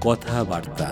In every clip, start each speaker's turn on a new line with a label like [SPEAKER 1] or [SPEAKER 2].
[SPEAKER 1] কথাবার্তা।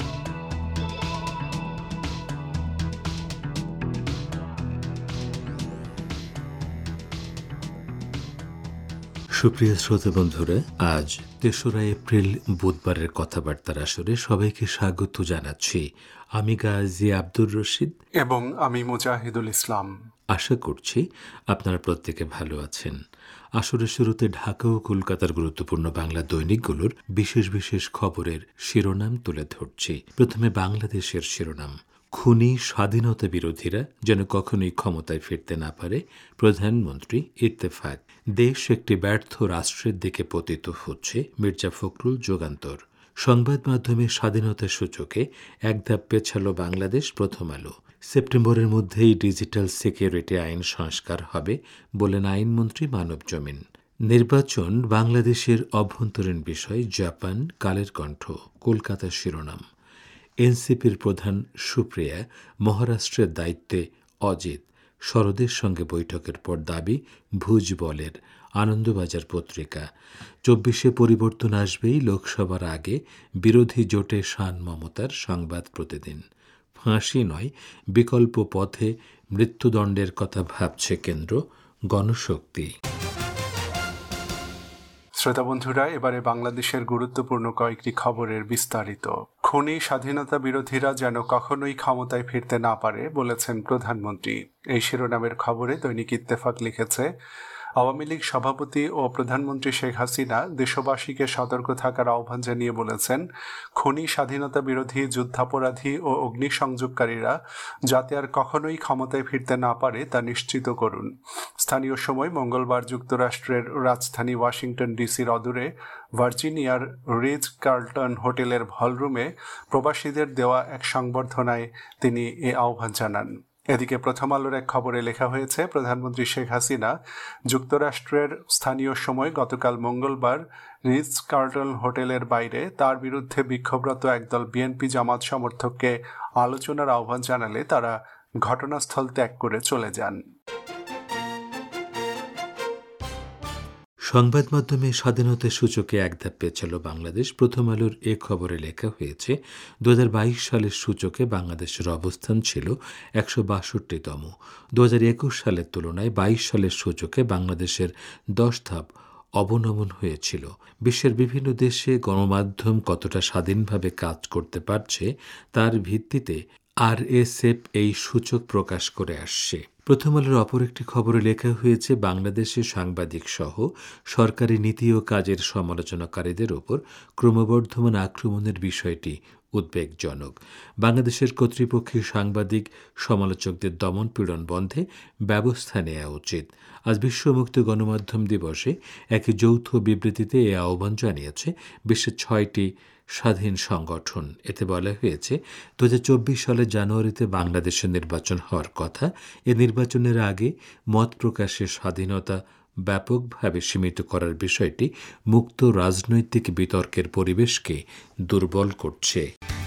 [SPEAKER 1] সুপ্রিয় শ্রোতা বন্ধুরা, আজ ৩রা এপ্রিল বুধবারের কথাবার্তার আসরে সবাইকে স্বাগত জানাচ্ছি। আমি গাজী আব্দুর রশিদ
[SPEAKER 2] এবং আমি মুজাহিদুল ইসলাম।
[SPEAKER 1] আশা করছি আপনারা প্রত্যেকে ভালো আছেন। আসরের শুরুতে ঢাকা ও কলকাতার গুরুত্বপূর্ণ বাংলা দৈনিকগুলোর বিশেষ বিশেষ খবরের শিরোনাম তুলে ধরছি। প্রথমে বাংলাদেশের শিরোনাম। খুনি স্বাধীনতা বিরোধীরা যেন কখনোই ক্ষমতায় ফিরতে না পারে, প্রধানমন্ত্রী ইত্তেফাক। দেশ একটি ব্যর্থ রাষ্ট্রের দিকে পতিত হচ্ছে, মির্জা ফখরুল যুগান্তর। সংবাদ মাধ্যমে স্বাধীনতা সূচকে এক ধাপ পেছালো বাংলাদেশ, প্রথম আলো। সেপ্টেম্বরের মধ্যেই ডিজিটাল সিকিউরিটি আইন সংস্কার হবে বলেন আইনমন্ত্রী মানব জমিন। নির্বাচন বাংলাদেশের অভ্যন্তরীণ বিষয়, জাপান, কালের কণ্ঠ। কলকাতা শিরোনাম। এনসিপির প্রধান সুপ্রিয়া, মহারাষ্ট্রের দায়িত্বে অজিত। শরদের সঙ্গে বৈঠকের পর দাবি ভুজবলের। আনন্দবাজার পত্রিকা। ২৪শে পরিবর্তন আসবেই, লোকসভার আগে বিরোধী জোটে শান মমতার। সংবাদ প্রতিদিন। ফাঁসি নয়, বিকল্প পথে মৃত্যুদণ্ডের কথা ভাবছে কেন্দ্র। গণশক্তি।
[SPEAKER 2] শ্রোতা বন্ধুরা, এবারে বাংলাদেশের গুরুত্বপূর্ণ কয়েকটি খবরের বিস্তারিত। খুনি স্বাধীনতা বিরোধীরা যেন কখনোই ক্ষমতায় ফিরতে না পারে বলেছেন প্রধানমন্ত্রী। এই শিরোনামের খবরে দৈনিক ইত্তেফাক লিখেছে, আওয়ামী লীগ সভাপতি ও প্রধানমন্ত্রী শেখ হাসিনা দেশবাসীকে সতর্ক থাকার আহ্বান জানিয়ে বলেছেন, খুনি স্বাধীনতা বিরোধী, যুদ্ধাপরাধী ও অগ্নিসংযোগকারীরা যাতে আর কখনোই ক্ষমতায় ফিরতে না পারে তা নিশ্চিত করুন। স্থানীয় সময় মঙ্গলবার যুক্তরাষ্ট্রের রাজধানী ওয়াশিংটন ডিসির অদূরে ভার্জিনিয়ার রিজ কার্লটন হোটেলের হলরুমে প্রবাসীদের দেওয়া এক সংবর্ধনায় তিনি এ আহ্বান জানান। এদিকে প্রথম আলোর এক খবরে লেখা হয়েছে, প্রধানমন্ত্রী শেখ হাসিনা যুক্তরাষ্ট্রের স্থানীয় সময় গতকাল মঙ্গলবার রিজ কার্লটন হোটেলের বাইরে তার বিরুদ্ধে বিক্ষোভরত একদল বিএনপি জামাত সমর্থককে আলোচনার আহ্বান জানালে তারা ঘটনাস্থল ত্যাগ করে চলে যান।
[SPEAKER 1] সংবাদ মাধ্যমে স্বাধীনতা সূচকে এক ধাপ পেছাল বাংলাদেশ। প্রথম আলোর এ খবরে লেখা হয়েছে, ২০২২ সালের সূচকে বাংলাদেশের অবস্থান ছিল ১৬২তম। ২০২১ সালের তুলনায় ২২ সালের সূচকে বাংলাদেশের ১০ ধাপ অবনমন হয়েছিল। বিশ্বের বিভিন্ন দেশে গণমাধ্যম কতটা স্বাধীনভাবে কাজ করতে পারছে তার ভিত্তিতে আরএসএফ এই সূচক প্রকাশ করে আসছে। প্রথম আলোর অপর একটি খবরে লেখা হয়েছে, বাংলাদেশে সাংবাদিক সহ সরকারি নীতি ও কাজের সমালোচনাকারীদের ওপর ক্রমবর্ধমান আক্রমণের বিষয়টি উদ্বেগজনক। বাংলাদেশের কর্তৃপক্ষের সাংবাদিক সমালোচকদের দমন পীড়ন বন্ধে ব্যবস্থা নেওয়া উচিত। আজ বিশ্ব মুক্ত গণমাধ্যম দিবসে এক যৌথ বিবৃতিতে এ আহ্বান জানিয়েছে বিশ্বের ৬টি স্বাধীন সংগঠন। এতে বলা হয়েছে, ২০২৪ সালের জানুয়ারিতে বাংলাদেশের নির্বাচন হওয়ার কথা। এ নির্বাচনের আগে মত প্রকাশের স্বাধীনতা ব্যাপকভাবে সীমিত করার বিষয়টি মুক্ত রাজনৈতিক বিতর্কের পরিবেশকে দুর্বল করছে।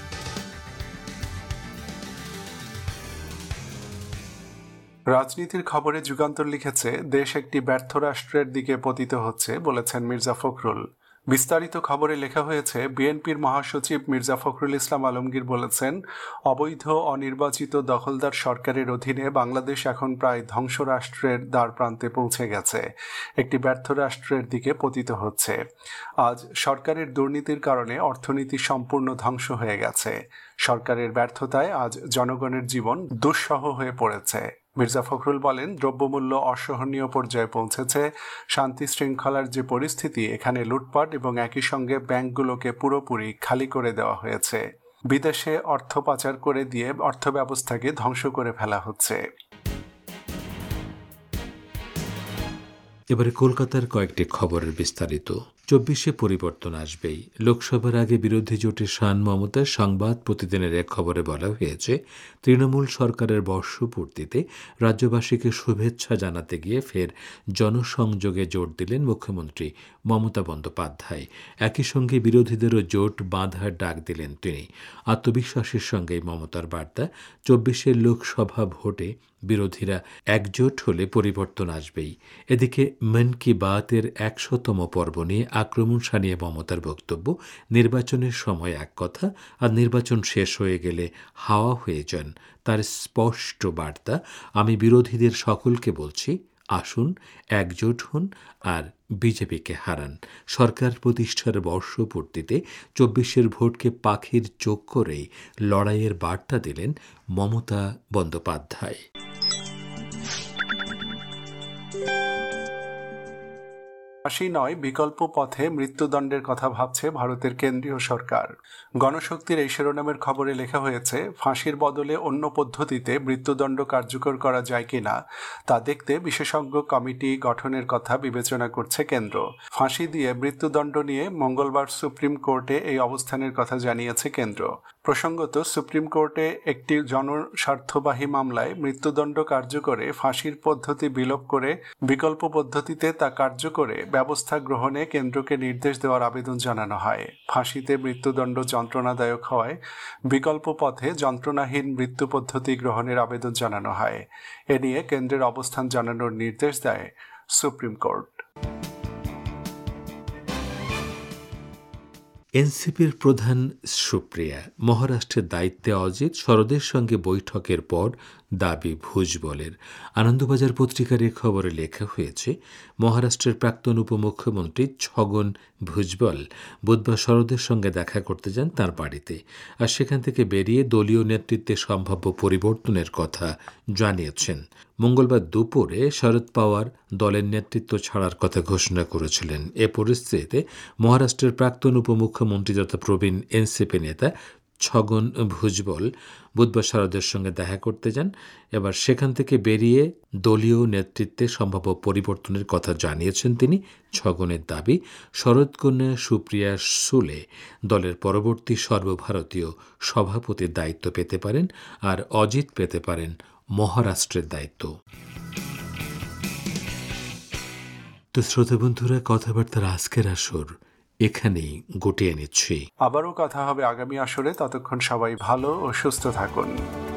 [SPEAKER 2] রাজনীতির খবরে যুগান্তর লিখেছে, দেশ একটি ব্যর্থ রাষ্ট্রের দিকে পতিত হচ্ছে বলেছেন মির্জা ফখরুল। বিস্তারিত খবরে লেখা হয়েছে, বিএনপির মহাসচিব মির্জা ফখরুল ইসলাম আলমগীর বলেছেন, অবৈধ অনির্বাচিত দখলদার সরকারের অধীনে বাংলাদেশ এখন প্রায় ধ্বংস রাষ্ট্রের দ্বার প্রান্তে পৌঁছে গেছে, একটি ব্যর্থ রাষ্ট্রের দিকে পতিত হচ্ছে। আজ সরকারের দুর্নীতির কারণে অর্থনীতি সম্পূর্ণ ধ্বংস হয়ে গেছে। সরকারের ব্যর্থতায় আজ জনগণের জীবন দুঃসহ হয়ে পড়েছে। মির্জা ফখরুল বলেন, দ্রব্যমূল্য অসহনীয় পর্যায়ে পৌঁছেছে। শান্তি শৃঙ্খলার যে পরিস্থিতি, এখানে লুটপাট এবং একই সঙ্গে ব্যাংকগুলোকে পুরোপুরি খালি করে দেওয়া হয়েছে। বিদেশে অর্থ পাচার করে দিয়ে অর্থব্যবস্থাকে ধ্বংস করে ফেলা হচ্ছে।
[SPEAKER 1] এবারে কলকাতার কয়েকটি খবরের বিস্তারিত। ২৪শে পরিবর্তন আসবেই, লোকসভার আগে বিরোধী জোটের শান মমতার। সংবাদ প্রতিদিনের এক খবরে বলা হয়েছে, তৃণমূল সরকারের বর্ষপূর্তিতে রাজ্যবাসীকে শুভেচ্ছা জানাতে গিয়ে ফের জনসংযোগে জোর দিলেন মুখ্যমন্ত্রী মমতা বন্দ্যোপাধ্যায়। একই সঙ্গে বিরোধীদেরও জোট বাঁধার ডাক দিলেন তিনি। আত্মবিশ্বাসের সঙ্গেই মমতার বার্তা, ২৪শে লোকসভা ভোটে বিরোধীরা একজোট হলে পরিবর্তন আসবেই। এদিকে মন কি বাতের ১০০তম পর্ব নিয়ে আক্রমণ শানিয়ে মমতার বক্তব্য, নির্বাচনের সময় এক কথা আর নির্বাচন শেষ হয়ে গেলে হাওয়া হয়ে যান। তার স্পষ্ট বার্তা, আমি বিরোধীদের সকলকে বলছি, আসুন একজোট হন আর বিজেপিকে হারান। সরকার প্রতিষ্ঠার বর্ষপূর্তিতে ২৪ ভোটকে পাখির চোখ করেই লড়াইয়ের বার্তা দিলেন মমতা বন্দ্যোপাধ্যায়।
[SPEAKER 2] ফাঁসি নয়, বিকল্প পথে মৃত্যুদণ্ডের কথা ভাবছে ভারতের কেন্দ্রীয় সরকার। গণশক্তির এই শিরোনামের খবরে লেখা হয়েছে, ফাঁসির বদলে অন্য পদ্ধতিতে মৃত্যুদণ্ড কার্যকর করা যায় কিনা তা দেখতে বিশেষজ্ঞ কমিটি গঠনের কথা বিবেচনা করছে কেন্দ্র। ফাঁসি দিয়ে মৃত্যুদণ্ড নিয়ে মঙ্গলবার সুপ্রিম কোর্টে এই অবস্থানের কথা জানিয়েছে কেন্দ্র। প্রসঙ্গত, সুপ্রিম কোর্টে একটি জনস্বার্থবাহী মামলায় মৃত্যুদণ্ড কার্যকরে ফাঁসির পদ্ধতি বিলোপ করে বিকল্প পদ্ধতিতে তা কার্যকরে ব্যবস্থা গ্রহণে কেন্দ্রকে নির্দেশ দেওয়ার আবেদন জানানো হয়। ফাঁসিতে মৃত্যুদণ্ড যন্ত্রণাদায়ক হওয়ায় বিকল্প পথে যন্ত্রণাহীন মৃত্যু পদ্ধতি গ্রহণের আবেদন জানানো হয়। এ নিয়ে কেন্দ্রের অবস্থান জানানোর নির্দেশ দেয় সুপ্রিম কোর্ট।
[SPEAKER 1] এনসিপির প্রধান সুপ্রিয়া, মহারাষ্ট্রের দায়িত্বে অজিত, শরদের সঙ্গে বৈঠকের পর দাবি ভুজবলের। আনন্দবাজার পত্রিকার এ খবরে লেখা হয়েছে, মহারাষ্ট্রের প্রাক্তন উপমুখ্যমন্ত্রী ছগন ভুজবল বুধবার শরদের সঙ্গে দেখা করতে যান তাঁর বাড়িতে, আর সেখান থেকে বেরিয়ে দলীয় নেতৃত্বে সম্ভাব্য পরিবর্তনের কথা জানিয়েছেন। মঙ্গলবার দুপুরে শরদ পাওয়ার দলের নেতৃত্ব ছাড়ার কথা ঘোষণা করেছিলেন। এ পরিস্থিতিতে মহারাষ্ট্রের প্রাক্তন উপমুখ্যমন্ত্রী তথা প্রবীণ এনসিপি নেতা ছগন ভুজবল বুধবার শরদের সঙ্গে দেখা করতে যান। এবার সেখান থেকে বেরিয়ে দলীয় নেতৃত্বে সম্ভাব্য পরিবর্তনের কথা জানিয়েছেন তিনি। ছগনের দাবি, শরদকন্যা সুপ্রিয়া সুলে দলের পরবর্তী সর্বভারতীয় সভাপতির দায়িত্ব পেতে পারেন, আর অজিত পেতে পারেন মহারাষ্ট্রের দায়িত্ব। তো শ্রোতা বন্ধুরা, কথাবার্তার আজকের আসর এখানেই গুটিয়ে নিচ্ছি।
[SPEAKER 2] আবারও কথা হবে আগামী আসরে। ততক্ষণ সবাই ভালো ও সুস্থ থাকুন।